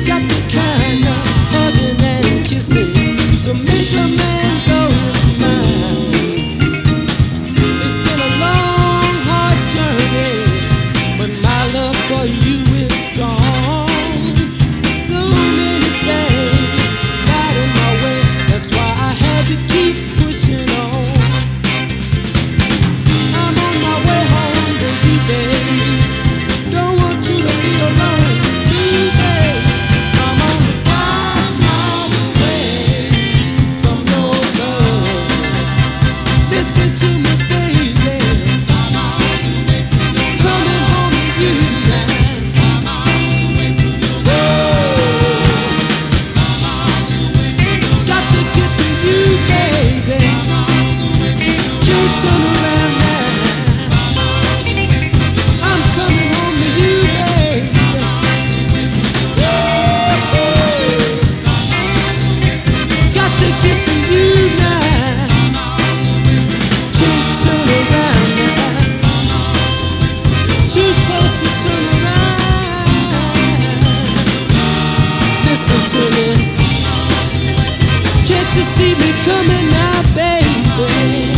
got the kind of hugging and kissing to make a man blow his mind. It's been a long, hard journey, but my love for you is strong. So many things got in my way, that's why I had to keep pushing on. I'm on my way home, baby. Don't want you to be alone, baby. I'm only 5 miles away from your love. Listen to me, baby. Coming home to you now. Got to get to you, baby. Can't turn around now. I'm coming home to you, baby. Got to get to you now. Can't turn around now. Too close to turn around. Listen to me. Can't you see me coming now, baby?